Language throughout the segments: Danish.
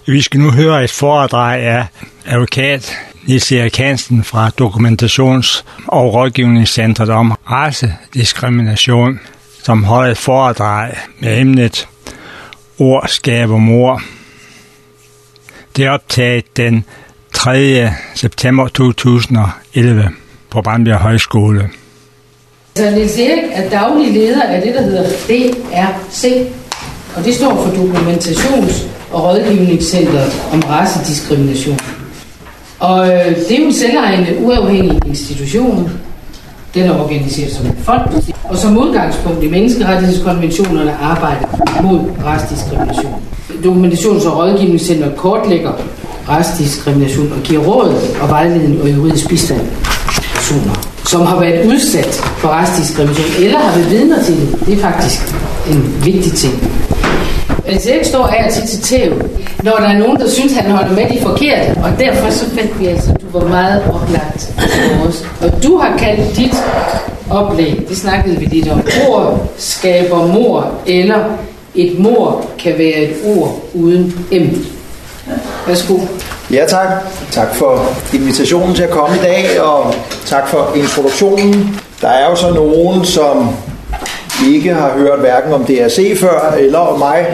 Vi skal nu høre et foredrag af advokat Niels Erik Hansen fra Dokumentations- og Rådgivningscentret om racediskrimination, som holder et foredrag med emnet Ord skaber mord. Det er optaget den 3. september 2011 på Brandbjerg Højskole. Så Niels Erik er daglig leder af det, der hedder DRC, og det står for Dokumentations- og Rådgivningscentret om racediskrimination. Og det er jo en selvejende, uafhængig institution. Den er organiseret som en fond, og som udgangspunkt i menneskerettighedskonventionerne arbejder mod racediskrimination. Dokumentations- og Rådgivningscentret kortlægger racediskrimination og giver råd og vejledning og juridisk bistand til personer, som har været udsat for racediskrimination eller har været vidner til det. Det er faktisk en vigtig ting. Niels Erik står af og til tæv, når der er nogen, der synes, han holder med de forkerte, og derfor så fandt vi altså, at du var meget oplagt for os. Og du har kaldt dit oplæg, det snakkede vi lidt om, ord skaber mord, eller et mord kan være et ord uden M. Værsgo. Ja, tak. Tak for invitationen til at komme i dag, og tak for introduktionen. Der er jo så nogen, som ikke har hørt hverken om DRC før, eller om mig.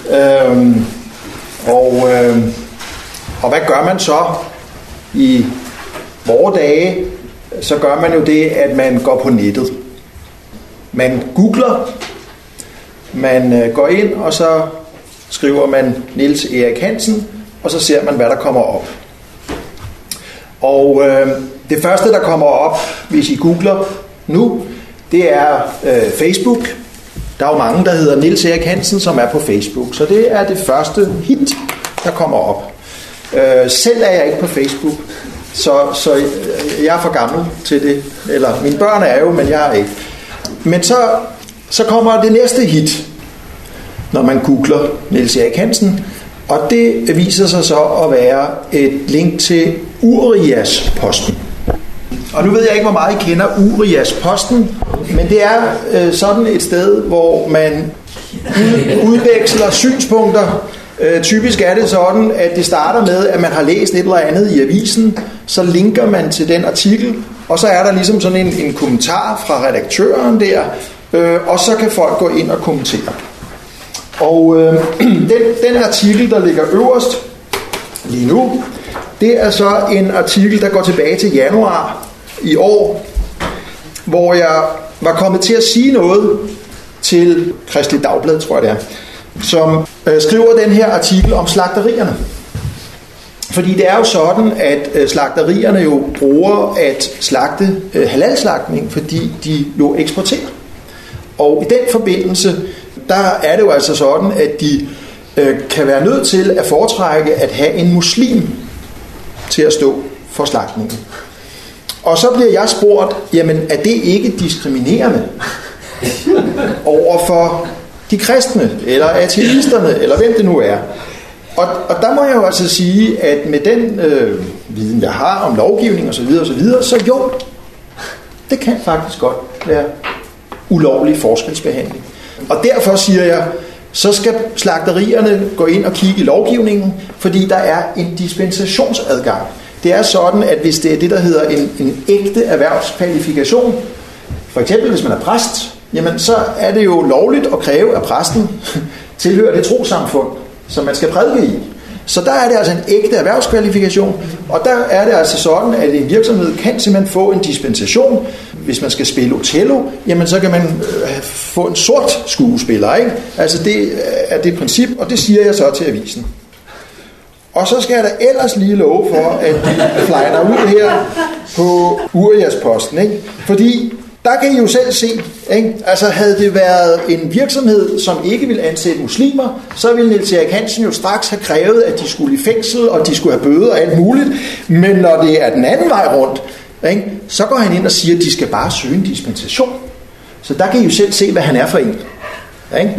Og hvad gør man så i vore dage? Så gør man jo det, at man går på nettet. Man googler, man går ind, og så skriver man Niels Erik Hansen, og så ser man, hvad der kommer op. Og det første, der kommer op, hvis I googler nu, det er Facebook. Der er jo mange, der hedder Niels Erik Hansen, som er på Facebook. Så det er det første hit, der kommer op. Selv er jeg ikke på Facebook, så jeg er for gammel til det. Eller mine børn er jo, men jeg er ikke. Men så kommer det næste hit, når man googler Niels Erik Hansen. Og det viser sig så at være et link til Uriasposten. Og nu ved jeg ikke, hvor meget I kender Uriasposten, men det er sådan et sted, hvor man udveksler synspunkter. Typisk er det sådan, at det starter med, at man har læst et eller andet i avisen, så linker man til den artikel, og så er der ligesom sådan en kommentar fra redaktøren der, og så kan folk gå ind og kommentere. Og den artikel, der ligger øverst lige nu, det er så en artikel, der går tilbage til januar i år, hvor jeg var kommet til at sige noget til Kristeligt Dagblad, tror jeg det er, som skriver den her artikel om slagterierne. Fordi det er jo sådan, at slagterierne jo bruger at slagte halalslagtning, fordi de jo eksporterer. Og i den forbindelse, der er det jo altså sådan, at de kan være nødt til at foretrække at have en muslim til at stå for slagtningen. Og så bliver jeg spurgt, jamen er det ikke diskriminerende over for de kristne, eller ateisterne, eller hvem det nu er? Og der må jeg jo altså sige, at med den viden, jeg har om lovgivning osv., så jo, det kan faktisk godt være ulovlig forskelsbehandling. Og derfor siger jeg, så skal slagterierne gå ind og kigge i lovgivningen, fordi der er en dispensationsadgang. Det er sådan, at hvis det er det, der hedder en ægte erhvervskvalifikation, for eksempel hvis man er præst, jamen så er det jo lovligt at kræve, at præsten tilhører det trossamfund, som man skal prædike i. Så der er det altså en ægte erhvervskvalifikation, og der er det altså sådan, at en virksomhed kan simpelthen få en dispensation. Hvis man skal spille Othello, jamen så kan man få en sort skuespiller, ikke? Altså det er det princip, og det siger jeg så til avisen. Og så skal jeg da ellers lige love for, at vi flyner ud her på Uriasposten, ikke? Fordi der kan I jo selv se, ikke? Altså havde det været en virksomhed, som ikke ville ansætte muslimer, så ville Niels Erik Hansen jo straks have krævet, at de skulle i fængsel, og de skulle have bøder og alt muligt. Men når det er den anden vej rundt, ikke? Så går han ind og siger, at de skal bare søge en dispensation. Så der kan I jo selv se, hvad han er for en. Ikke?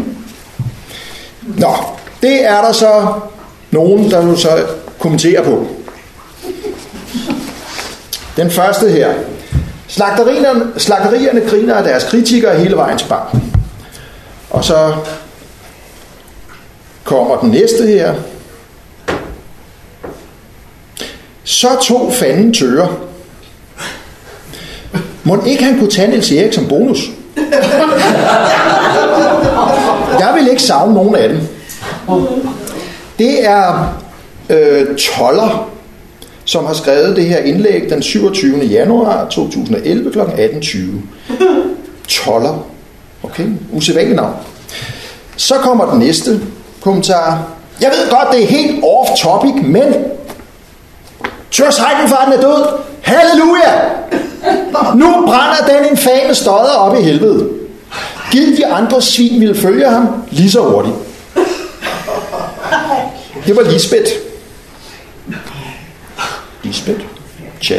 Nå, det er der så nogen, der jo så kommenterer på. Den første her. Slagterierne griner af deres kritikere hele vejen til banken. Og så kommer den næste her. Så tog fanden tøger. Må ikke han kunne tage Niels Erik som bonus? Jeg vil ikke savne nogen af dem. Det er Toller, som har skrevet det her indlæg den 27. januar 2011 kl. 18.20. Toller. Okay, usædvanligt navn. Så kommer den næste kommentar. Jeg ved godt, det er helt off topic, men Thørs Heidenfarten er død. Halleluja! Nu brænder den infame stodder op i helvede. Giv de andre svin ville følge ham lige så hurtigt. Det var Lisbeth. Lisbeth. Chat.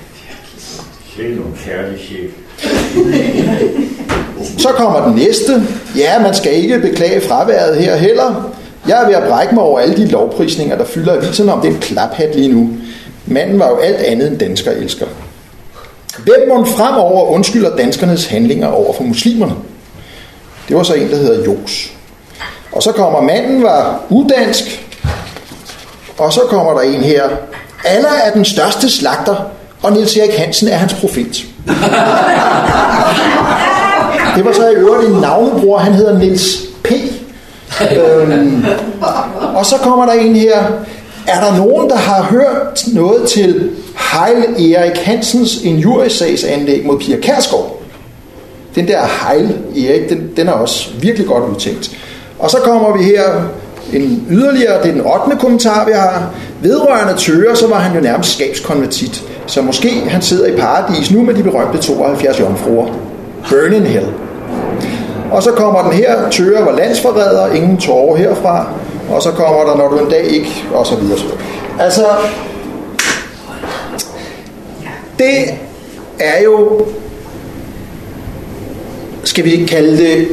Så kommer den næste. Ja, man skal ikke beklage fraværet her heller. Jeg er ved at brække mig over alle de lovprisninger, der fylder aviserne om den klaphat lige nu. Manden var jo alt andet end dansker elsker. Hvem må fremover undskylder danskernes handlinger over for muslimerne? Det var så en, der hedder Jos. Og så kommer manden var udansk. Og så kommer der en her. Allah er den største slagter, og Niels Erik Hansen er hans profet. Det var så i øvrigt en navnebror, han hedder Niels P. Og så kommer der en her. Er der nogen, der har hørt noget til Heil Erik Hansens injuriesagsanlæg mod Pia Kjærsgaard? Den der Heil Erik, den er også virkelig godt udtænkt. Og så kommer vi her en yderligere, det er den 8. kommentar, vi har. Vedrørende Thøger, så var han jo nærmest skabskonvertit. Så måske han sidder i paradis nu med de berømte 72 jomfruer. Burn in hell. Og så kommer den her, Thøger var landsforræder, ingen tårer herfra. Og så kommer der, når du en dag ikke, og så videre. Altså, det er jo, skal vi ikke kalde det,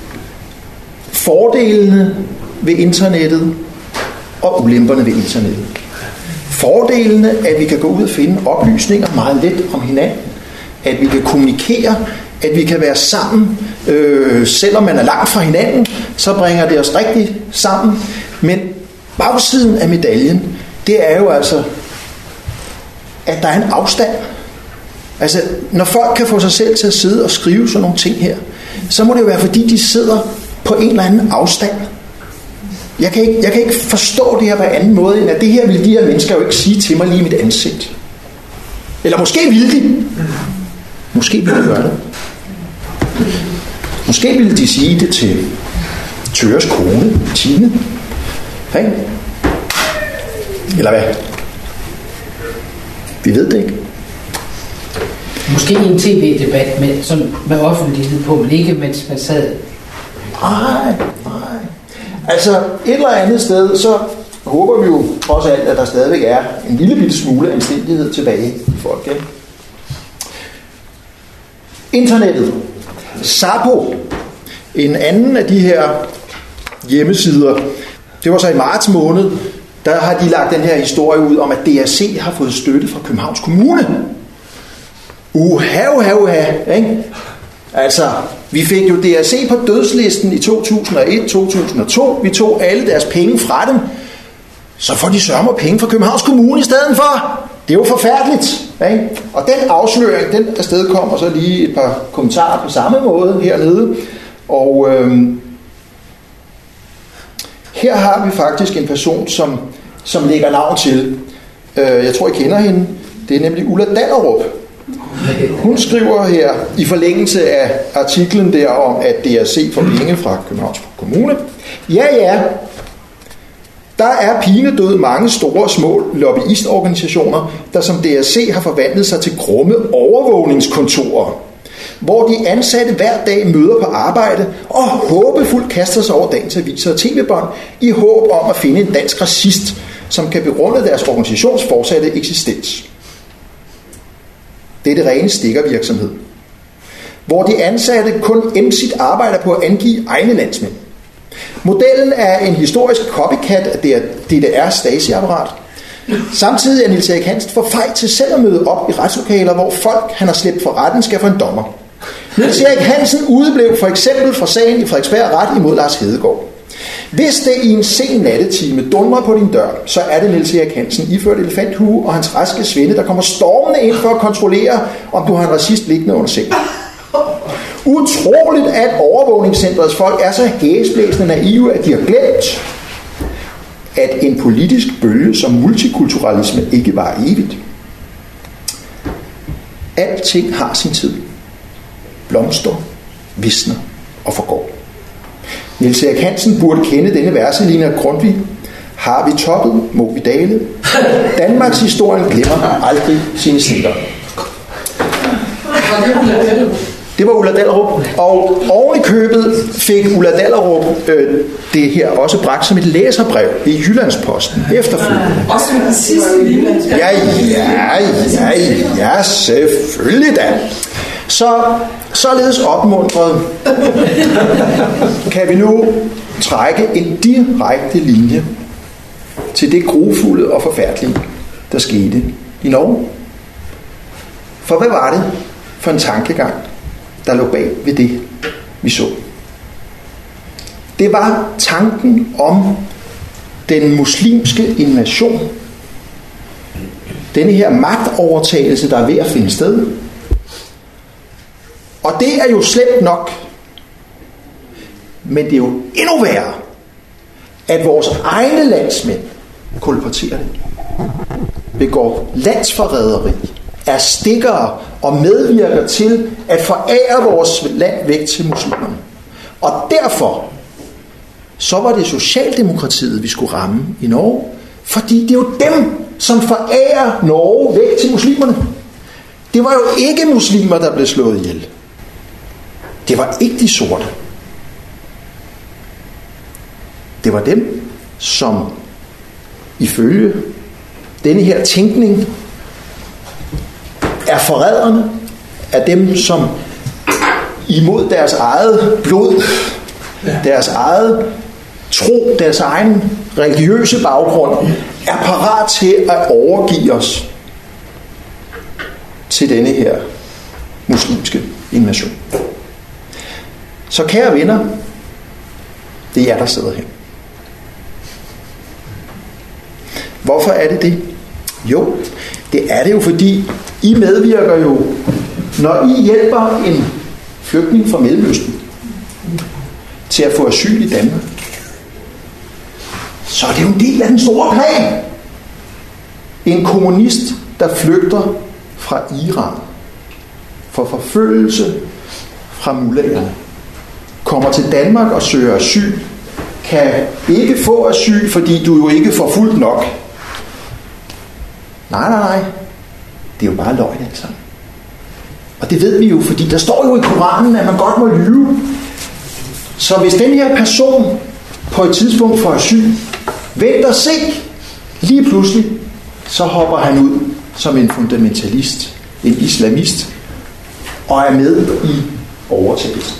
fordelene ved internettet og ulemperne ved internettet. Fordelene, at vi kan gå ud og finde oplysninger meget let om hinanden, at vi kan kommunikere, at vi kan være sammen, selvom man er langt fra hinanden, så bringer det os rigtig sammen. Men bagsiden af medaljen, det er jo altså, at der er en afstand. Altså, når folk kan få sig selv til at sidde og skrive sådan nogle ting her, så må det jo være, fordi de sidder på en eller anden afstand. Jeg kan ikke forstå det her på anden måde, end at det her vil de her mennesker jo ikke sige til mig lige i mit ansigt. Eller måske vil de. Måske vil de gøre det. Måske ville de sige det til Thøgers kone, Tine. Hey. Eller hvad? Vi ved det ikke. Måske en tv-debat med offentlighed på, men ikke mens man sad. Nej. Altså et eller andet sted, så håber vi jo trods alt, at der stadigvæk er en lille bitte smule anstændighed tilbage i folk. Ikke? Internettet. Sapo, en anden af de her hjemmesider, det var så i marts måned, der har de lagt den her historie ud om, at DRC har fået støtte fra Københavns Kommune. Ikke? Altså, vi fik jo DRC på dødslisten i 2001-2002. Vi tog alle deres penge fra dem. Så får de sørme penge fra Københavns Kommune i stedet for. Det er jo forfærdeligt. Ikke? Og den afsløring, den afstedkommer så lige et par kommentarer på samme måde hernede. Og her har vi faktisk en person, som lægger navn til. Jeg tror, I kender hende. Det er nemlig Ulla Dannerup. Hun skriver her i forlængelse af artiklen der om, at DRC får penge fra Københavns Kommune. Ja, der er pinedød mange store og små lobbyistorganisationer, der som DRC har forvandlet sig til grumme overvågningskontorer, hvor de ansatte hver dag møder på arbejde og håbefuldt kaster sig over dagens aviser og tv-bånd i håb om at finde en dansk racist, som kan begrunde deres organisations fortsatte eksistens. Det er det rene stikkervirksomhed, hvor de ansatte kun emsigt arbejder på at angive egne landsmænd. Modellen er en historisk copycat af DDR's Stasi-apparat. Samtidig er Niels Erik Hansen for fej til selv at møde op i retslokaler, hvor folk, han har slæbt for retten, skal for en dommer. Niels Erik Hansen udeblev for eksempel fra sagen i Frederiksberg ret imod Lars Hedegaard. Hvis det i en sen nattetime dundrer på din dør, så er det Niels Erik Hansen iført elefanthue og hans raske svende, der kommer stormende ind for at kontrollere, om du har en racist liggende under sengen. Utroligt, at overvågningscentrets folk er så hæsblæsende naive, at de har glemt, at en politisk bølge som multikulturalisme ikke var evigt. Alting har sin tid. Blomster, visner og forgår. Niels Erik Hansen burde kende denne verselinje af Grundtvig. Har vi toppet, må vi dale. Danmarks historien glemmer aldrig sine snitter. Det var Ulla Dahlerup, og oven i købet fik Ulla Dahlerup det her også bragt som et læserbrev i Jyllandsposten efterfølgende. Også med den sidste linje. Ja, selvfølgelig da. Således opmuntret kan vi nu trække en direkte linje til det grufulde og forfærdelige, der skete i Norge. For hvad var det for en tankegang, der lå bag ved det, vi så? Det var tanken om den muslimske invasion. Denne her magtovertagelse, der er ved at finde sted. Og det er jo slemt nok. Men det er jo endnu værre, at vores egne landsmænd kolporterer det. Begår landsforræderi, er stikkere og medvirker til at forære vores land væk til muslimerne. Og derfor så var det Socialdemokratiet, vi skulle ramme i Norge, fordi det er jo dem, som forærer Norge væk til muslimerne. Det var jo ikke muslimer, der blev slået ihjel. Det var ikke de sorte. Det var dem, som ifølge denne her tænkning er forræderne, af dem, som imod deres eget blod, deres eget tro, deres egen religiøse baggrund, er parat til at overgive os til denne her muslimske invasion. Så kære venner, det er jer, der sidder her. Hvorfor er det det? Jo, det er det jo, fordi I medvirker jo, når I hjælper en flygtning fra Mellemøsten til at få asyl i Danmark. Så er det jo en del af den store plan. En kommunist, der flygter fra Iran for forfølgelse fra mullaherne, kommer til Danmark og søger asyl, kan ikke få asyl, fordi du jo ikke får fuldt nok. Nej. Det er jo bare løgn altså. Og det ved vi jo, fordi der står jo i Koranen, at man godt må lyve. Så hvis den her person på et tidspunkt får asyl, vent og se, lige pludselig, så hopper han ud som en fundamentalist, en islamist, og er med i overtagelsen.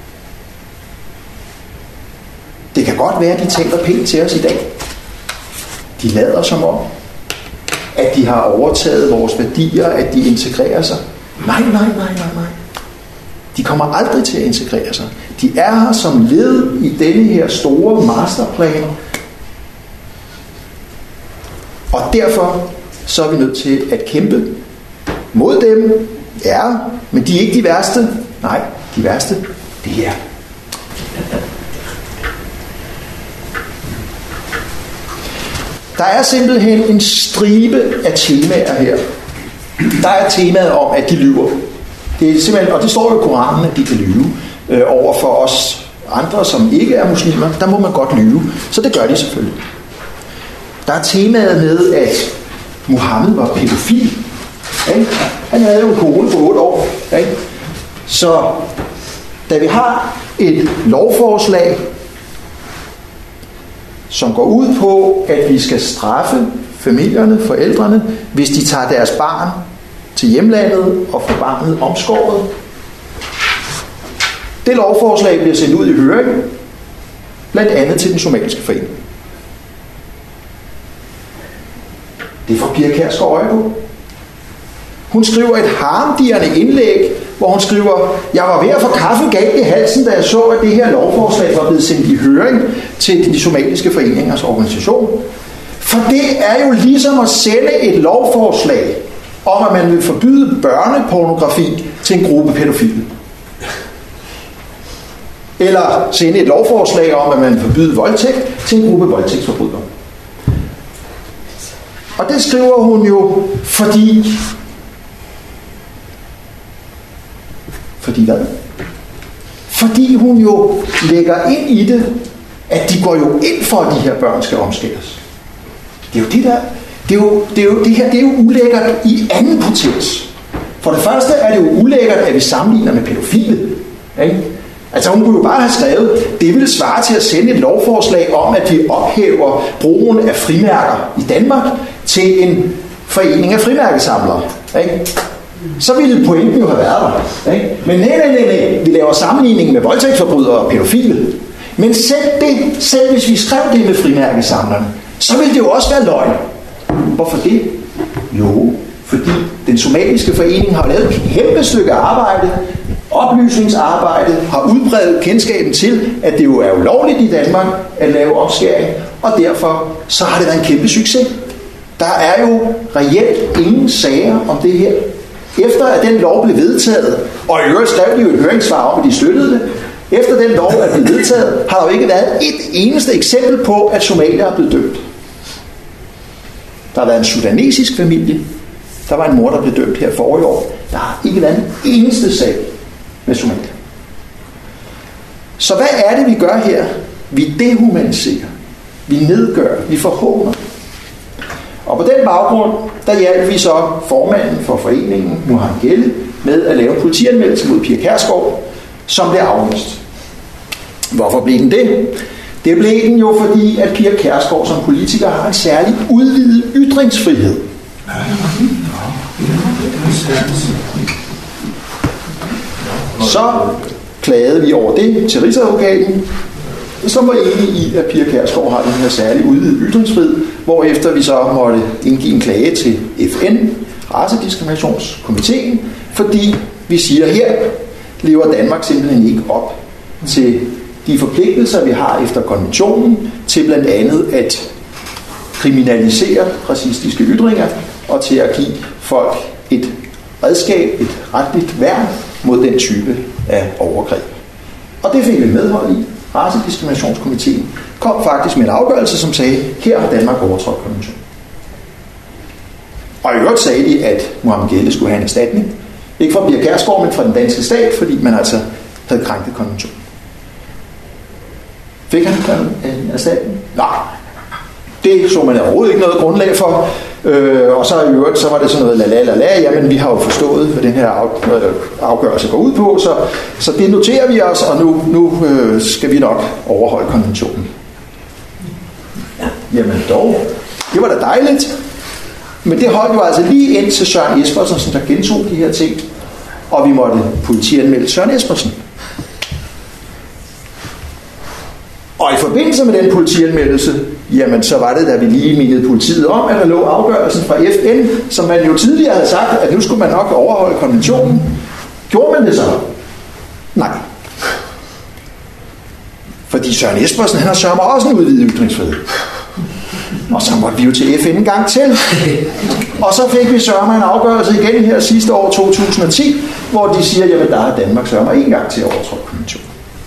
Det kan godt være, at de taler pænt til os i dag. De lader som om, at de har overtaget vores værdier, at de integrerer sig. Nej. De kommer aldrig til at integrere sig. De er her som led i denne her store masterplan. Og derfor så er vi nødt til at kæmpe mod dem. Ja, men de er ikke de værste. Nej, de værste, det er. Der er simpelthen en stribe af temaer her. Der er temaet om, at de lyver. Det er simpelthen, og det står jo i Koranen, at de kan lyve over for os andre, som ikke er muslimer. Der må man godt lyve, så det gør de selvfølgelig. Der er temaet med, at Muhammed var pædofil. Han havde jo en kone på 8 år. Så da vi har et lovforslag, som går ud på, at vi skal straffe familierne, forældrene, hvis de tager deres barn til hjemlandet og får barnet omskåret. Det lovforslag bliver sendt ud i høring, blandt andet til den somaliske forening. Det får Pia Kjærsgaard øje på. Hun skriver et harmdirrende indlæg, hvor hun skriver: jeg var ved at få kaffe galt i halsen, da jeg så, at det her lovforslag var blevet sendt i høring til de somaliske foreningers organisation. For det er jo ligesom at sende et lovforslag om, at man vil forbyde børnepornografi til en gruppe pædofile. Eller sende et lovforslag om, at man vil forbyde voldtægt til en gruppe voldtægtsforbrydere. Og det skriver hun jo, fordi hvad? Fordi hun jo lægger ind i det, at de går jo ind for, at de her børn skal omskæres. Det er jo det der. Det er jo ulækkert i anden potens. For det første er det jo ulækkert, at vi sammenligner med pædofile. Ikke? Altså hun kunne jo bare have skrevet, det ville svare til at sende et lovforslag om, at vi ophæver brugen af frimærker i Danmark til en forening af frimærkesamlere. Ikke? Så ville pointen jo have været der. Ikke? Men nej, vi laver sammenligning med voldtægtsforbrydere og pædofile. Men selv hvis vi skrev det med frimærkesamlerne, så ville det jo også være løgn. Hvorfor det? Jo, fordi den somaliske forening har lavet et kæmpe stykke arbejde, oplysningsarbejde, har udbredt kendskaben til, at det jo er ulovligt i Danmark at lave omskæring, og derfor så har det været en kæmpe succes. Der er jo reelt ingen sager om det her. Efter at den lov blev vedtaget, og i øvrigt skrev de jo et høringssvar om, at de støttede det, efter den lov er blevet vedtaget, har der jo ikke været et eneste eksempel på, at somalier er blevet dømt. Der har været en sudanesisk familie. Der var en mor, der blev dømt her forrige år. Der har ikke været en eneste sag med somalier. Så hvad er det, vi gør her? Vi dehumaniserer. Vi nedgør. Vi forhåner. Og på den baggrund, der hjalp vi så formanden for foreningen, Muhammed Gelle, med at lave politianmeldelse mod Pia Kjærsgaard, som blev afvist. Hvorfor blev den det? Det blev den jo, fordi at Pia Kjærsgaard som politiker har en særlig udvidet ytringsfrihed. Så klagede vi over det til Rigsadvokaten, som var enige i, at Pia Kjærsgaard har den her særlig udvidet ytringsfrihed, hvorefter vi så måtte indgive en klage til FN, Racediskriminationskomiteen, fordi vi siger, her lever Danmark simpelthen ikke op til de forpligtelser, vi har efter konventionen, til blandt andet at kriminalisere racistiske ytringer, og til at give folk et redskab, et retligt værn mod den type af overgreb. Og det fik vi medhold i. Racediskriminationskomiteen kom faktisk med en afgørelse, som sagde, her har Danmark overtrådt konventionen. Og i øvrigt sagde de, at Muhammed Gelle skulle have en erstatning. Ikke fra Pia Kjærsgaard, men fra den danske stat, fordi man altså havde krænket konventionen. Fik han en erstatning? Nej. Det så man overhovedet ikke noget grundlag for. Og så i øvrigt, så var det sådan noget la. Jamen, vi har jo forstået, hvad den her afgørelse går ud på, så det noterer vi os, og nu skal vi nok overholde konventionen. Ja. Jamen dog, det var da dejligt. Men det holdt jo altså lige ind til Søren Espersen, som der gentog de her ting, og vi måtte politianmelde Søren Espersen. Og i forbindelse med den politianmeldelse, jamen så var det, da vi lige mindede politiet om, at der lå afgørelsen fra FN, som man jo tidligere havde sagt, at nu skulle man nok overholde konventionen. Gjorde man det så? Nej. Fordi Søren Espersen, han har sørget også en udvidet ytringsfrihed. Og så måtte vi jo til FN en gang til. Og så fik vi sørge en afgørelse igen her sidste år, 2010, hvor de siger, jamen der har Danmark sørge en gang til at overtråde konventionen.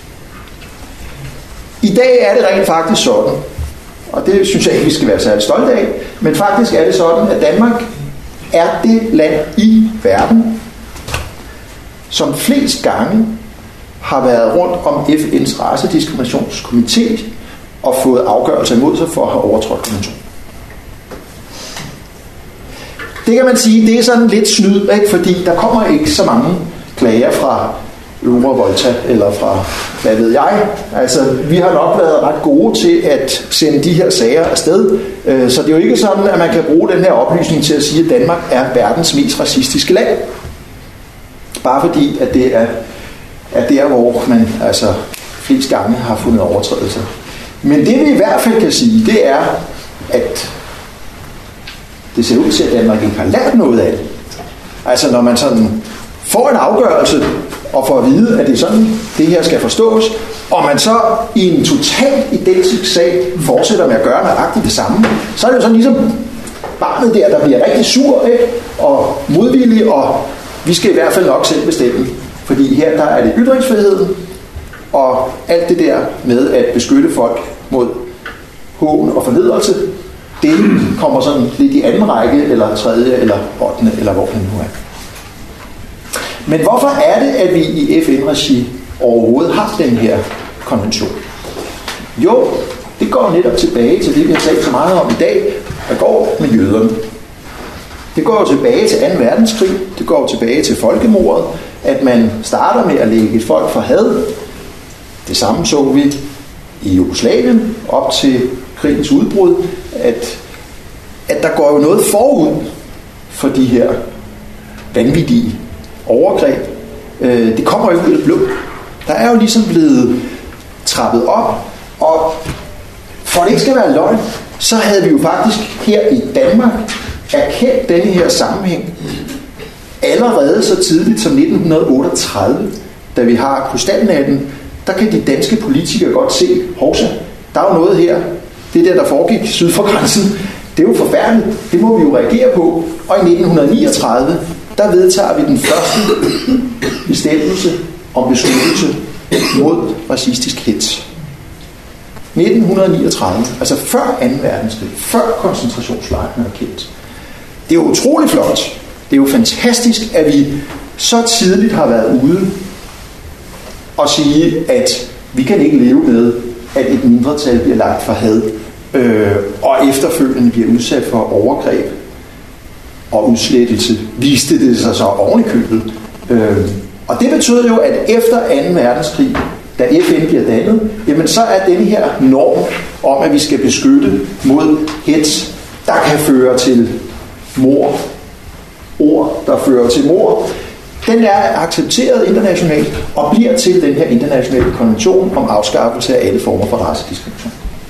I dag er det rent faktisk sådan, og det synes jeg ikke, vi skal være særlig stolte af, men faktisk er det sådan, at Danmark er det land i verden, som flest gange har været rundt om FN's Racediskriminationskomité og fået afgørelser imod sig for at have overtrådt konventionen. Det kan man sige, det er sådan lidt snyd, ikke? Fordi der kommer ikke så mange klager fra Øvre Volta eller fra, hvad ved jeg. Altså, vi har nok været ret gode til at sende de her sager afsted. Så det er jo ikke sådan, at man kan bruge den her oplysning til at sige, at Danmark er verdens mest racistiske land. Bare fordi, at det er der, hvor man altså flest gange har fundet overtrædelser. Men det vi i hvert fald kan sige, det er, at det ser ud til, at Danmark ikke har lært noget af det. Altså når man sådan får en afgørelse og får at vide, at det er sådan, det her skal forstås, og man så i en totalt identisk sag fortsætter med at gøre nøjagtigt det samme, så er det jo sådan ligesom barnet der bliver rigtig sur, ikke? Og modvillig, og vi skal i hvert fald nok selv bestemme. Fordi her der er det ytringsfriheden, og alt det der med at beskytte folk mod hån og fornedrelse, det kommer sådan lidt i anden række, eller tredje, eller 8. eller hvor det nu er. Men hvorfor er det, at vi i FN-regi overhovedet har den her konvention? Jo, det går netop tilbage til det, vi har talt så meget om i dag, der går med jøderne. Det går jo tilbage til 2. verdenskrig, det går tilbage til folkemordet, at man starter med at lægge et folk for had. Det samme så vi i Jugoslavien op til krigens udbrud, at der går jo noget forud for de her vanvittige overgreb. Det kommer jo ud af det blå. Der er jo ligesom blevet trappet op, og for at det ikke skal være løgn, så havde vi jo faktisk her i Danmark erkendt denne her sammenhæng allerede så tidligt som 1938, da vi har krystalnatten. Der kan de danske politikere godt se, hovsa, der er jo noget her, det der foregik syd for grænsen, det er jo forfærdeligt, det må vi jo reagere på. Og i 1939, der vedtager vi den første bestemmelse om beskyttelse mod racistisk hets. 1939, altså før 2. verdenskrig, før koncentrationslejrene er kendt. Det er jo utrolig flot. Det er jo fantastisk, at vi så tidligt har været ude og sige, at vi kan ikke leve med, at et mindretal bliver lagt for had, og efterfølgende bliver udsat for overgreb og udslettelse, viste det sig så oven i købet. Og det betyder jo, at efter 2. verdenskrig, da FN bliver dannet, jamen så er denne her norm om, at vi skal beskytte mod hets, der kan føre til mord, ord, der fører til mord, den er accepteret internationalt og bliver til den her internationale konvention om afskaffelse af alle former for racediskrimination.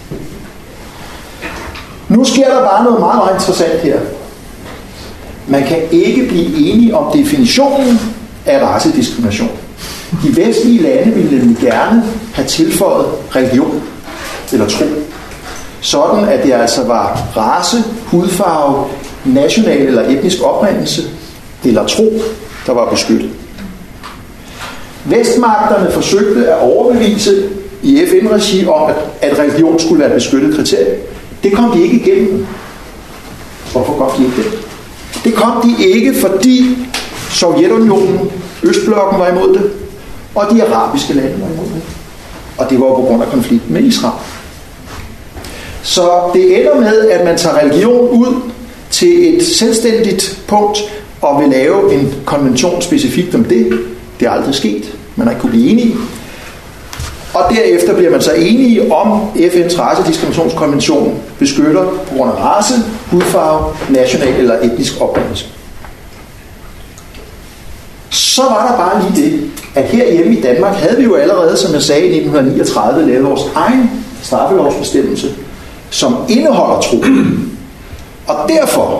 Nu sker der bare noget meget, meget interessant her. Man kan ikke blive enige om definitionen af racediskrimination. De vestlige lande ville nemlig gerne have tilføjet religion eller tro. Sådan at det altså var race, hudfarve, national eller etnisk oprindelse eller tro, der var beskyttet. Vestmagterne forsøgte at overbevise i FN-regi om, at religion skulle være et beskyttet kriterie. Det kom de ikke igennem. Hvorfor kom de ikke det? Det kom de ikke, fordi Sovjetunionen, Østblokken var imod det, og de arabiske lande var imod det. Og det var på grund af konflikten med Israel. Så det ender med, at man tager religion ud til et selvstændigt punkt og vil lave en konvention specifikt om det. Det er aldrig sket. Man har ikke kunnet blive enige. Og derefter bliver man så enige om FN's racediskriminationskonvention beskytter på grund af race, hudfarve, national eller etnisk oprindelse. Så var der bare lige det, at herhjemme i Danmark havde vi jo allerede, som jeg sagde, i 1939 lavet vores egen straffelovsbestemmelse, som indeholder tro. Og derfor,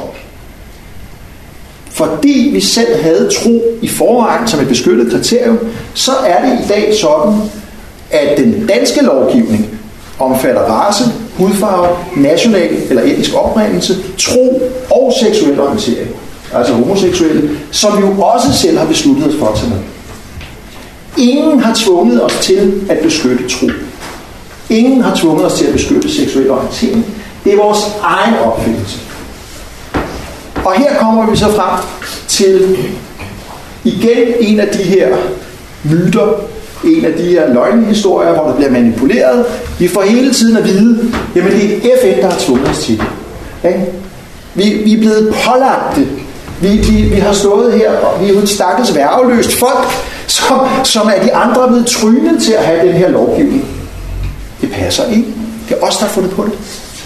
fordi vi selv havde tro i forvejen som et beskyttet kriterium, så er det i dag sådan, at den danske lovgivning omfatter race, hudfarve, national eller etnisk oprindelse, tro og seksuel orientering, altså homoseksuelle, som vi jo også selv har besluttet os for at tage med. Ingen har tvunget os til at beskytte tro. Ingen har tvunget os til at beskytte seksuel orientering. Det er vores egen opfindelse. Og her kommer vi så frem til igen en af de her myter, en af de her løgnehistorier, hvor der bliver manipuleret. Vi får hele tiden at vide, jamen det er FN, der har tvunget os til det. Okay? Vi er blevet pålagt det. Vi har stået her, og vi er jo et stakkels værgeløst folk, som er de andre blevet trynet til at have den her lovgivning. Det passer ikke. Det er os, der har fundet på det.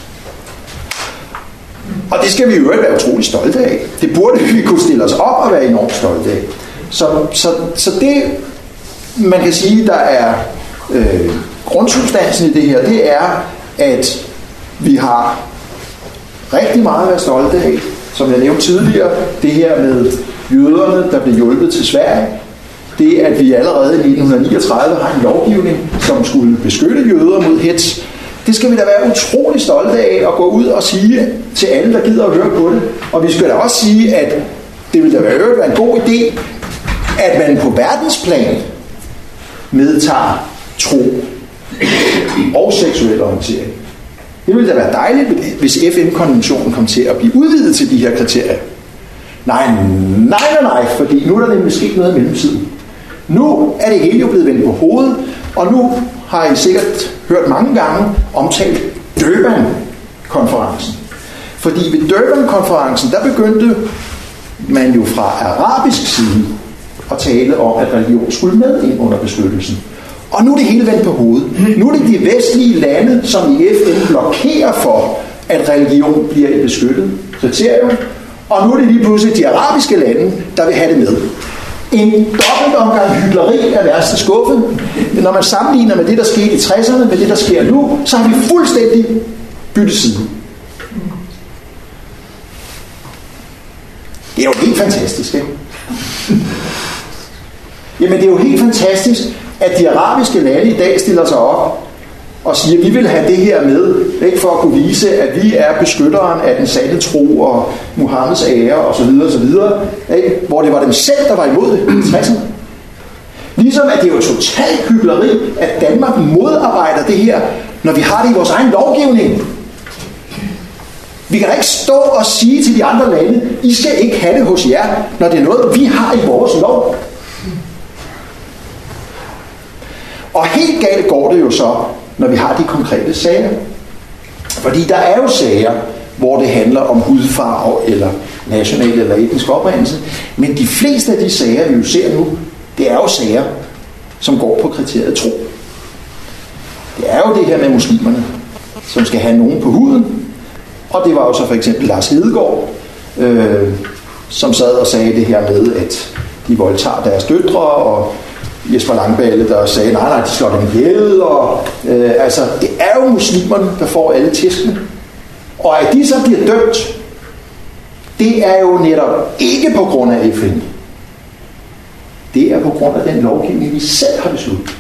Og det skal vi jo være utrolig stolte af. Det burde vi kunne stille os op og være enormt stolte af. Så det, man kan sige, der er grundsubstansen i det her, det er, at vi har rigtig meget at være stolte af. Som jeg nævnte tidligere, det her med jøderne, der blev hjulpet til Sverige, det at vi allerede i 1939 har en lovgivning, som skulle beskytte jøder mod hets, det skal vi da være utrolig stolte af at gå ud og sige til alle, der gider at høre på det. Og vi skal da også sige, at det vil da være en god idé, at man på verdensplan medtager tro og seksuel orientering. Det ville da være dejligt, hvis FN-konventionen kom til at blive udvidet til de her kriterier. Nej, fordi nu er der nemlig sket noget i mellemtiden. Nu er det hele jo blevet vendt på hovedet, og nu har I sikkert hørt mange gange omtalt Durban-konferencen. Fordi ved Durban-konferencen, der begyndte man jo fra arabisk side at tale om, at religion skulle med ind under beskyttelsen. Og nu er det hele vendt på hovedet. Nu er det de vestlige lande, som i FN blokerer for, at religion bliver et beskyttet kriterium. Og nu er det lige pludselig de arabiske lande, der vil have det med. En dobbelt omgang hykleri af værste skuffe. Når man sammenligner med det, der skete i 60'erne, med det, der sker nu, så har vi fuldstændig byttet side. Det er jo helt fantastisk, ikke? Jamen, det er jo helt fantastisk, at de arabiske lande i dag stiller sig op og siger, at vi vil have det her med, ikke, for at kunne vise, at vi er beskytteren af den sande tro og Muhammeds ære osv. Ikke? Hvor det var dem selv, der var imod det i 60'erne. Ligesom at det er jo totalt hykleri, at Danmark modarbejder det her, når vi har det i vores egen lovgivning. Vi kan da ikke stå og sige til de andre lande, I skal ikke have det hos jer, når det er noget, vi har i vores lov. Og helt galt går det jo så, når vi har de konkrete sager. Fordi der er jo sager, hvor det handler om hudfarve eller national eller etnisk oprindelse. Men de fleste af de sager, vi jo ser nu, det er jo sager, som går på kriteriet tro. Det er jo det her med muslimerne, som skal have nogen på huden. Og det var jo så for eksempel Lars Hedegaard, som sad og sagde det her med, at de voldtager deres døtre, og Jesper Langballe, der sagde, nej, de slår dem ihjel, og altså, det er jo muslimerne, der får alle tæskene. Og at de så bliver dømt, det er jo netop ikke på grund af FN. Det er på grund af den lovgivning, vi selv har besluttet.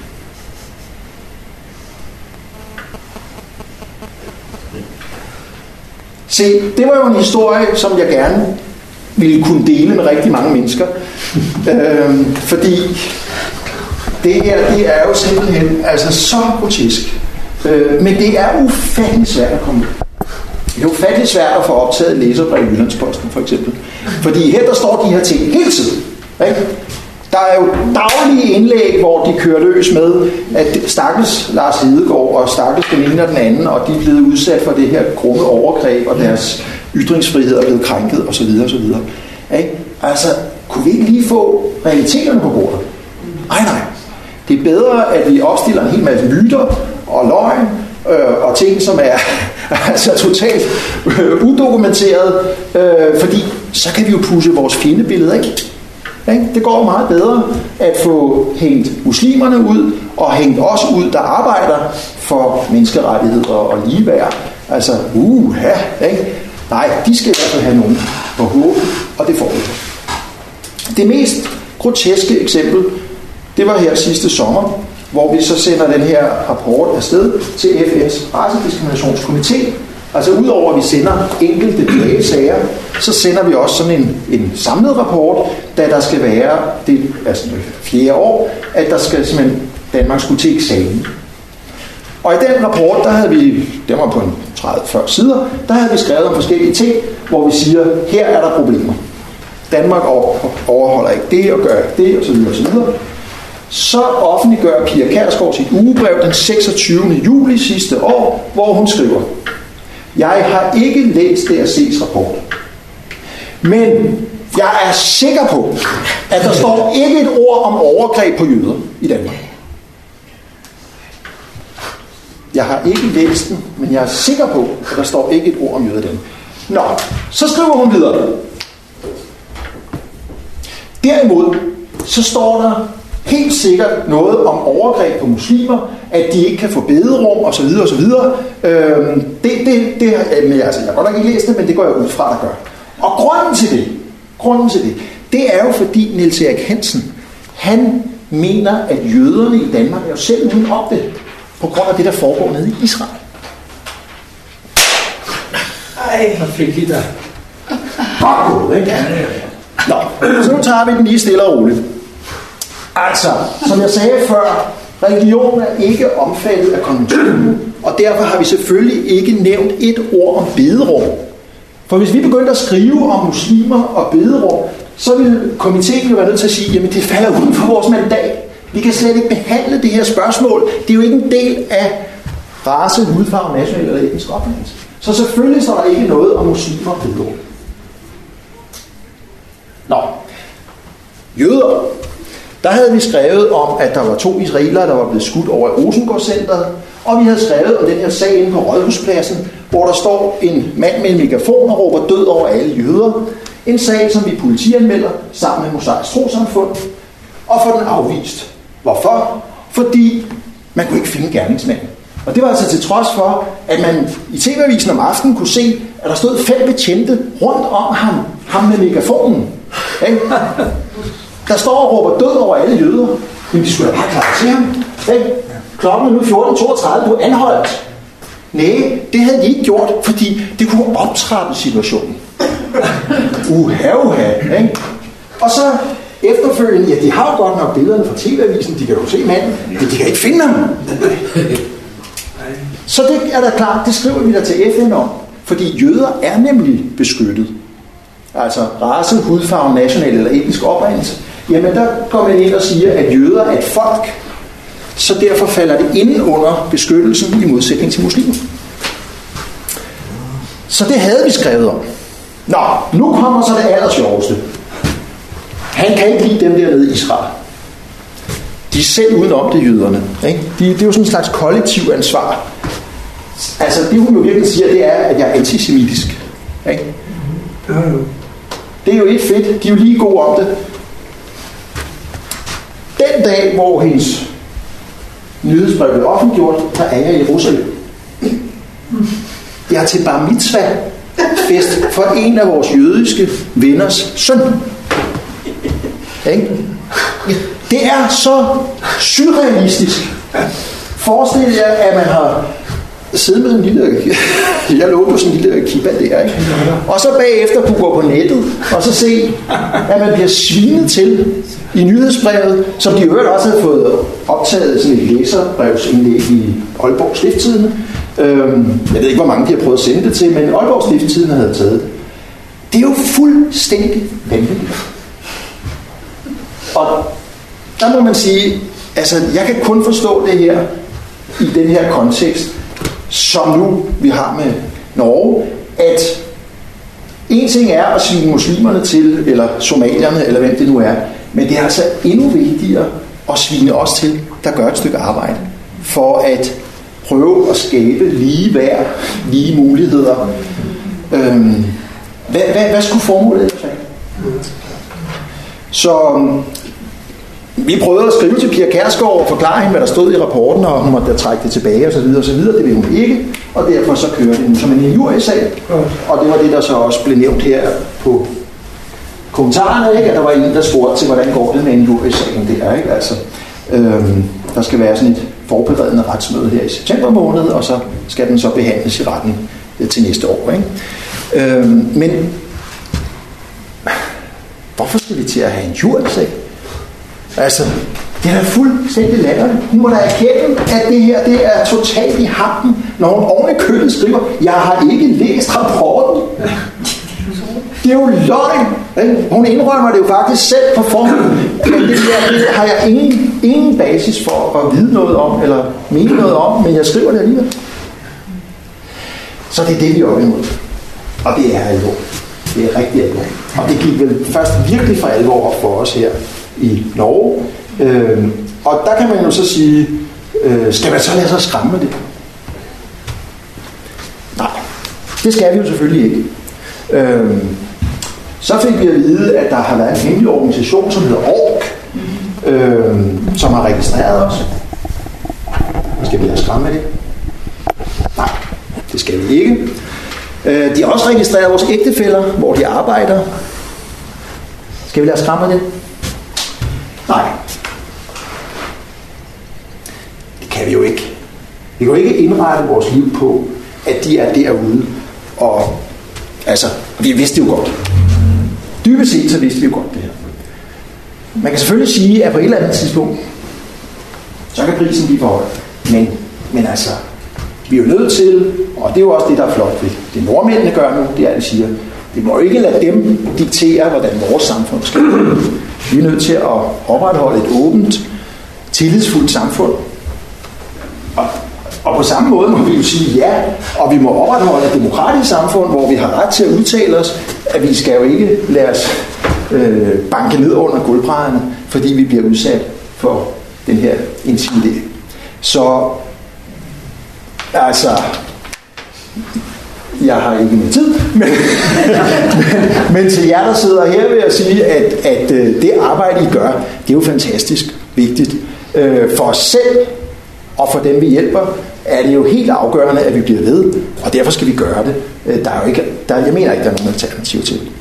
Se, det var jo en historie, som jeg gerne ville kunne dele med rigtig mange mennesker. Fordi det her, det er jo simpelthen altså så grotesk. Men det er ufatteligt svært at komme ud. Det er ufatteligt svært at få optaget læserbrev i Jyllandsposten, for eksempel. Fordi her, der står de her ting hele tiden. Ikke? Der er jo daglige indlæg, hvor de kører løs med, at stakkels Lars Hedegaard og stakkels den ene og den anden, og de er blevet udsat for det her grumme overgreb, og deres ytringsfrihed er blevet krænket, osv. osv. Ikke? Altså, kunne vi ikke lige få realiteterne på bordet? Nej. Det er bedre, at vi opstiller en hel masse myter og løgn, og ting, som er altså totalt udokumenteret, fordi så kan vi jo pusse vores fjendebillede, ikke? Det går meget bedre at få hængt muslimerne ud, og hængt os ud, der arbejder for menneskerettigheder og ligeværd. Altså, ikke? Nej, de skal i hvert fald have nogen på hovedet, og det får vi. Det mest groteske eksempel, det var her sidste sommer, hvor vi så sender den her rapport afsted til FN's racediskriminationskomité. Altså udover at vi sender enkelte klagesager, så sender vi også sådan en samlet rapport, da der skal være, det altså 4. år, at der skal simpelthen Danmark skulle til eksamen. Og i den rapport, der havde vi, den var på 30-40 sider, der havde vi skrevet om forskellige ting, hvor vi siger, her er der problemer. Danmark overholder ikke det, og gør ikke det, osv. osv. Så offentliggør Pia Kjærsgaard sit ugebrev den 26. juli sidste år, hvor hun skriver, jeg har ikke læst DRC's rapport, men jeg er sikker på, at der står ikke et ord om overgreb på jøder i Danmark. Jeg har ikke læst den, men jeg er sikker på, at der står ikke et ord om jøder i Danmark. Nå, så skriver hun videre. Derimod, så står der helt sikkert noget om overgreb på muslimer, at de ikke kan få bederum, osv. osv. Altså, jeg har godt nok ikke læst det, men det går jeg ud fra, der gør. Og grunden til det, Det er jo fordi Niels Erik Hansen, han mener, at jøderne i Danmark er jo selv uden om det, på grund af det, der foregår nede i Israel. Ej, hvor fik I der. Godt gået, ikke? Nå, så nu tager vi den lige stille og roligt. Altså, som jeg sagde før, religion er ikke omfattet af konventionen, og derfor har vi selvfølgelig ikke nævnt et ord om bederum. For hvis vi begyndte at skrive om muslimer og bederum, så ville komiteen jo være nødt til at sige, jamen det falder uden for vores mandat. Vi kan slet ikke behandle det her spørgsmål. Det er jo ikke en del af race, hudfarve, national eller etnisk oprindelse. Så selvfølgelig står der ikke noget om muslimer og bederum. Nå, jøder. Der havde vi skrevet om, at der var 2 israelere, der var blevet skudt over i Rosengårdscenteret, og vi havde skrevet om den her sag inde på Rådhuspladsen, hvor der står en mand med en megafon og råber død over alle jøder. En sag, som vi politianmelder sammen med Mosaisk Trossamfund, og får den afvist. Hvorfor? Fordi man kunne ikke finde gerningsmanden. Og det var altså til trods for, at man i TV-avisen om aftenen kunne se, at der stod 5 betjente rundt om ham med megafonen. Ikke? Der står og råber død over alle jøder. Men de skulle da bare klare til ham. Ikke? Klokken er nu 14.32, du er anholdt. Nej, det havde de ikke gjort, fordi det kunne optrappe situationen. Uha, ikke? Og så efterfølgende, ja, de har jo godt nok billederne fra TV-avisen, de kan jo se manden, men de kan ikke finde ham. Så det er da klart, det skriver vi der til FN om, fordi jøder er nemlig beskyttet. Altså race, hudfarve, national eller etnisk oprindelse. Jamen der går man ind og siger, at jøder er et folk, så derfor falder det inden under beskyttelsen i modsætning til muslimer. Så det havde vi skrevet om. Nå, nu kommer så det allersjoveste. Han kan ikke lide dem dernede i Israel. De er selv udenom det, jøderne. Ikke? Det er jo sådan en slags kollektiv ansvar. Altså det hun jo virkelig siger, det er, at jeg er antisemitisk. Ikke? Det er jo ikke fedt. De er jo lige gode om det. Den dag, hvor hendes nyhedsbrev blev offentliggjort, der er jeg i Jerusalem. Jeg er til bar mitzvah fest for en af vores jødiske venners søn. Ikke? Det er så surrealistisk. Forestil jer, at man har siddet med en lille, jeg lå på sådan en lille kibba der, ikke? Og så bagefter kunne gå på nettet og så se, at man bliver svinet til i nyhedsbrevet, som de øvrigt også havde fået optaget sådan et læserbrevsindlæg i Aalborg Stiftstidende. Jeg ved ikke, hvor mange de har prøvet at sende det til, men Aalborg Stiftstidende havde taget det. Det er jo fuldstændig vanvittigt. Og der må man sige, altså jeg kan kun forstå det her i den her kontekst, som nu vi har med Norge, at en ting er at svine muslimerne til, eller somalierne, eller hvem det nu er, men det er altså endnu vigtigere at svine os til, der gør et stykke arbejde, for at prøve at skabe lige værd, lige muligheder. Hvad skulle formålet ellers være? Så vi prøvede at skrive til Pia Kjærsgaard og forklare hende, hvad der stod i rapporten, og hun måtte da trække det tilbage og så videre og så videre. Det vil hun ikke, og derfor så kører det nu som en injuriesag. Og det var det, der så også blev nævnt her på kommentarerne, ikke? At der var en, der spurgte til, hvordan går det med injuriesagen der, ikke? Altså, der skal være sådan et forberedende retsmøde her i september måned, og så skal den så behandles i retten til næste år, ikke? Men hvorfor skal vi til at have en injuriesag? Altså, det er fuldstændig latterligt. Hun må da erkende, at det her, det er totalt i hampen, når hun oven i købet skriver, jeg har ikke læst rapporten. Det er jo løgn. Ikke? Hun indrømmer det jo faktisk selv på forhånd. Men det har jeg ingen basis for at vide noget om, eller mene noget om, men jeg skriver det alligevel. Så det er det, vi er oppe imod. Og det er alvor. Det er rigtig alvor. Og det gik vel først virkelig for alvor for os her i Norge. Og der kan man jo så sige, skal man så lade sig skræmme det? Nej, det skal vi jo selvfølgelig ikke. Så fik vi at vide, at der har været en hemmelig organisation, som hedder ORG, som har registreret os. Skal vi lade os skræmme det? Nej, det skal vi ikke. De har også registreret vores ægtefæller, hvor de arbejder. Skal vi lade os skræmme det? Nej. Det kan vi jo ikke. Vi kan jo ikke indrette vores liv på, at de er derude. Og altså, vi vidste jo godt. Dybest set så vidste vi jo godt det her. Man kan selvfølgelig sige, at på et eller andet tidspunkt, så kan prisen blive for høj. Men altså, vi er jo nødt til, og det er jo også det, der er flot ved det nordmændene gør nu, det er, at de siger, vi må jo ikke lade dem diktere, hvordan vores samfund skal være. Vi er nødt til at opretholde et åbent, tillidsfuldt samfund. Og på samme måde må vi jo sige ja, og vi må opretholde et demokratisk samfund, hvor vi har ret til at udtale os, at vi skal jo ikke lade os banke ned under gulvbrædderne, fordi vi bliver udsat for den her intimidering. Så altså, jeg har ikke mere tid, men til jer, der sidder her, vil jeg sige, at det arbejde, I gør, det er jo fantastisk vigtigt. For os selv og for dem, vi hjælper, er det jo helt afgørende, at vi bliver ved, og derfor skal vi gøre det. Der er jo ikke, jeg mener ikke, der er nogen alternativ til det.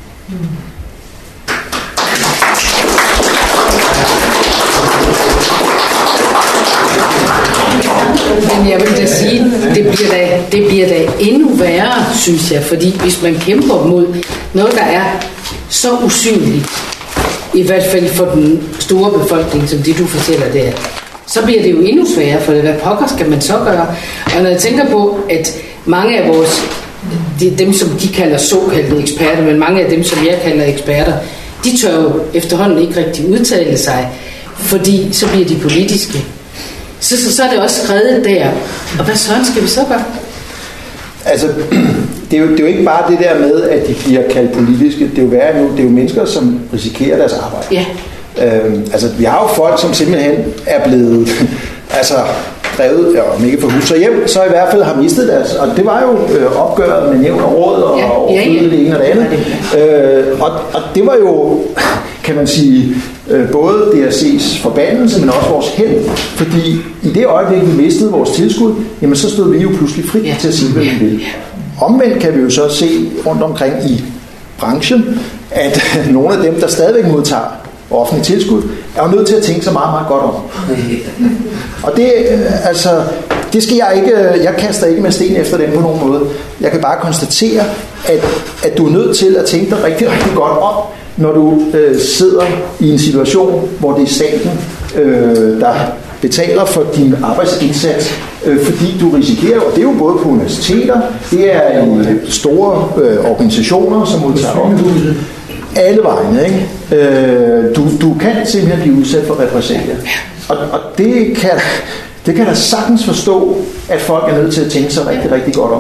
Men jeg vil da sige, det bliver da endnu værre, synes jeg, fordi hvis man kæmper mod noget, der er så usynligt, i hvert fald for den store befolkning, som det du fortæller der, så bliver det jo endnu sværere, for hvad pokker skal man så gøre? Og når jeg tænker på, at mange af vores, det er dem, som de kalder såkaldte eksperter, men mange af dem, som jeg kalder eksperter, de tør jo efterhånden ikke rigtig udtale sig, fordi så bliver de politiske. Så er det også skrevet der. Og hvad sådan skal vi så gøre? Altså, det er jo ikke bare det der med, at de bliver kaldt politiske. Det er jo værre nu. Det er jo mennesker, som risikerer deres arbejde. Ja. Altså, vi har jo folk, som simpelthen er blevet drevet, om ikke for hus og hjem, så i hvert fald har mistet deres. Og det var jo opgøret med nævn og råd og overflydet det ene og det andet. Og det var jo, kan man sige, både DRC's forbandelse, men også vores held. Fordi i det øjeblik, vi mistede vores tilskud, jamen så stod vi jo pludselig fri til at sige, hvad vi ville. Omvendt kan vi jo så se rundt omkring i branchen, at nogle af dem, der stadigvæk modtager offentlig tilskud, er jo nødt til at tænke sig meget, meget godt om. Og det, altså, det skal jeg ikke, jeg kaster ikke med sten efter dem på nogen måde. Jeg kan bare konstatere, at du er nødt til at tænke dig rigtig, rigtig godt om, når du sidder i en situation, hvor det er staten, der betaler for din arbejdsindsats, fordi du risikerer, og det er jo både på universiteter, det er i store organisationer, som modtager ombudet, alle vegne, ikke? Du kan simpelthen blive udsat for repressalier. Og det kan da sagtens forstå, at folk er nødt til at tænke sig rigtig, rigtig godt om.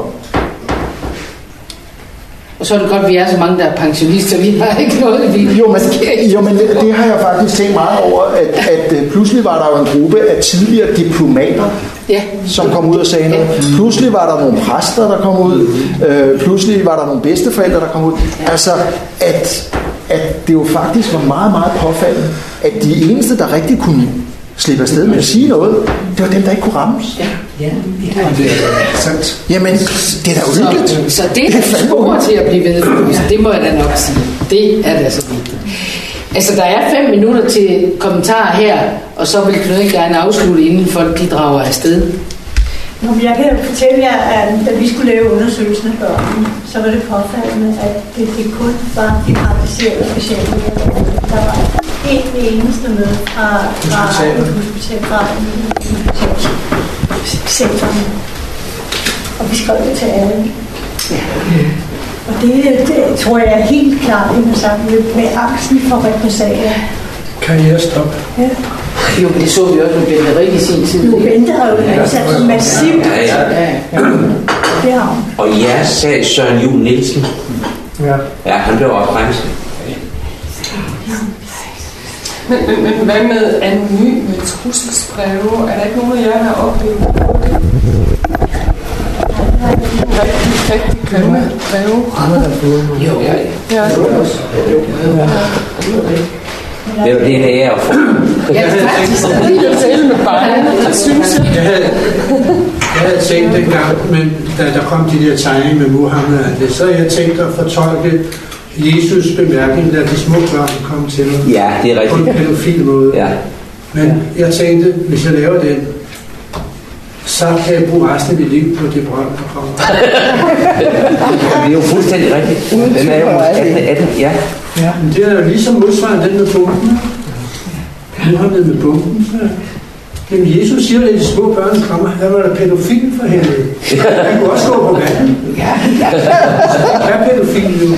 Og så er det godt, at vi er så mange, der er pensionister. Vi har ikke noget, vi... Jo, men det har jeg faktisk tænkt meget over, at pludselig var der jo en gruppe af tidligere diplomater, som kom ud og sagde noget. Pludselig var der nogle præster, der kom ud. Pludselig var der nogle bedsteforældre, der kom ud. Altså, at det jo faktisk var meget, meget påfaldende, at de eneste, der rigtig kunne slippe afsted med at sige noget, det var dem, der ikke kunne rammes. Ja, det er sandt. Jamen, det er da uhyggeligt. Så det er spor til at blive ved. Det må jeg da nok sige. Det er da så vigtigt. Altså, der er 5 minutter til kommentarer her, og så vil Knud ikke gerne afslutte, inden folk de drager afsted. Jeg kan fortælle jer, at da vi skulle lave undersøgelsen af børnene, så var det påfaldende, at det kun var de praktiserede patienter. Der var ikke det eneste med fra hospitalsektoren. Og vi skrev det til alle. Ja. Og det tror jeg er helt klart, at man sagt med angsten for repressalier. Karrierestop. Ja. Jo, det så vi også med Bente Rik i sin tid. Jo, Bente har jo sat massivt. Det har hun. Og jeres sag, Søren Juhl Nielsen. Ja, han blev også bremset. Men hvad med anonyme trusselsbreve? Er der ikke nogen af jer, der har oplevet det? Rigtig grimme breve. Jo, ja. Det er jo det, der er at få. Jeg havde tænkt dengang, men da der kom de der tegninger med Muhammed, så jeg tænkte at fortolke Jesus bemærkning, da de små børn kom til mig. Ja, det er rigtigt. På en pædofil måde. Ja. Men jeg tænkte, hvis jeg laver den, så kan jeg bruge resten af mit liv på det brønd, der kommer. Det er jo fuldstændig rigtigt. Den er jo 18, ja. Men det er jo ligesom modsvarende den med bomben. Nu har vi med bomben, så... Men Jesus siger, at de små børn kommer, der var der pædofil for helvede. Han kunne også gå på vandet. Ja. Hvad er pædofil nu?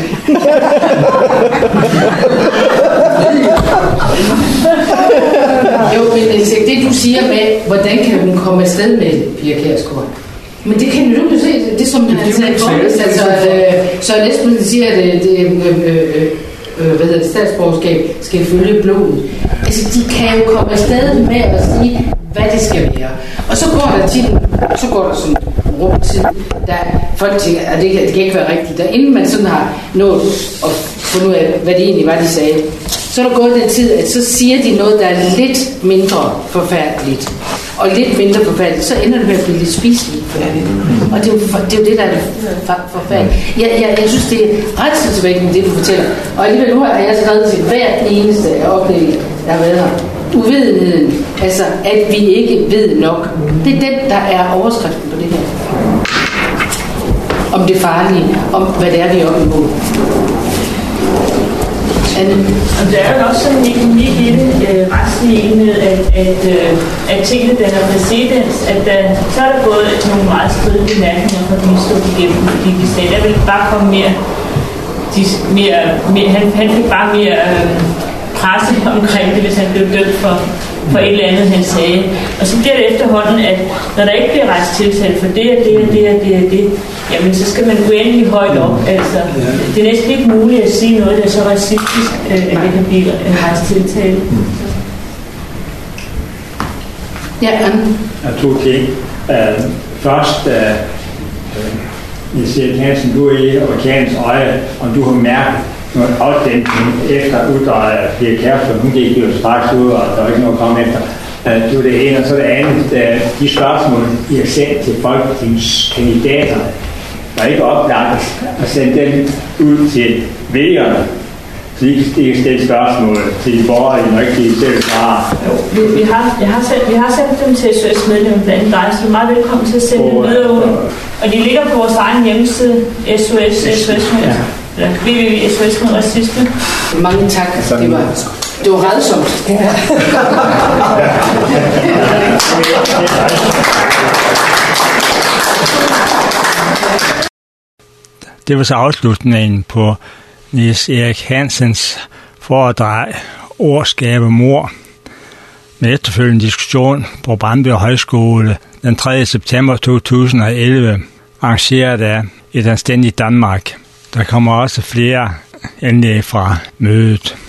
Jo, men det du siger med, hvordan kan hun komme afsted med Pia Kjærsgaard? Men det kan du jo se, det som han sagde i forrest, altså Søren Espersen siger, at statsborgerskab skal følge blodet. Altså, de kan jo komme afsted med at sige, hvad det skal være. Og så går der sådan rum tid, der folk tænker, at det kan ikke være rigtigt. Og inden man sådan har nået at finde ud af, hvad det egentlig var, de sagde, så er der gået den tid, at så siger de noget, der er lidt mindre forfærdeligt. Og lidt mindre forfærdeligt, så ender det med at blive lidt spiseligt færdigt. Og det er jo det, der er det forfærdeligt. Jeg synes, det er ret tilvækkende, det du fortæller. Og alligevel nu har jeg skrevet til hver eneste oplevelse, der har været her. Uvidenheden, altså at vi ikke ved nok. Det er den, der er overskriften på det her. Om det farlige, om hvad det er, vi er oppe imod. Og der er jo også sådan en unik i det retslige med, at tingene danner præcedens, at så er der gået nogle meget stridige bemærkninger fra de stod igennem, fordi de sagde, der ville bare komme mere han fik bare mere presse omkring det, hvis han blev dømt for et eller andet, han sagde. Og så bliver det efterhånden, at når der ikke bliver retstiltalt for det, jamen så skal man gå endelig højt op. Altså, det er næsten ikke muligt at sige noget, der er så racistisk, at det kan blive retstiltalt. Ja, jeg tog ting. Først, Niels-Erik Hansen, du er i amerikansk øje, om du har mærket noget afdæmpning efter uddraget af Pia Kjærsgaard. Hun gik jo straks ud, og der var ikke noget at komme efter. Det var det ene, og så det andet. De spørgsmål, I har sendt til folketingskandidaterne, var ikke oplagt at sende dem ud til vælgerne, så de kan stille spørgsmål til de borgere, de må ikke blive selv svare. Vi har sendt dem til SOS medlemmer blandt dig, så du er meget velkommen til at sende dem videre ud. Og de ligger på vores egen hjemmeside, SOS mod racisme. Mange tak. Det var rædsomt. Ja. Det var så afslutningen på Niels-Erik Hansens foredrag Ord skaber mord, med efterfølgende diskussion på Brandby Højskole den 3. september 2011, arrangeret af Et Anstændigt Danmark. Der kommer også flere indlæg fra mødet.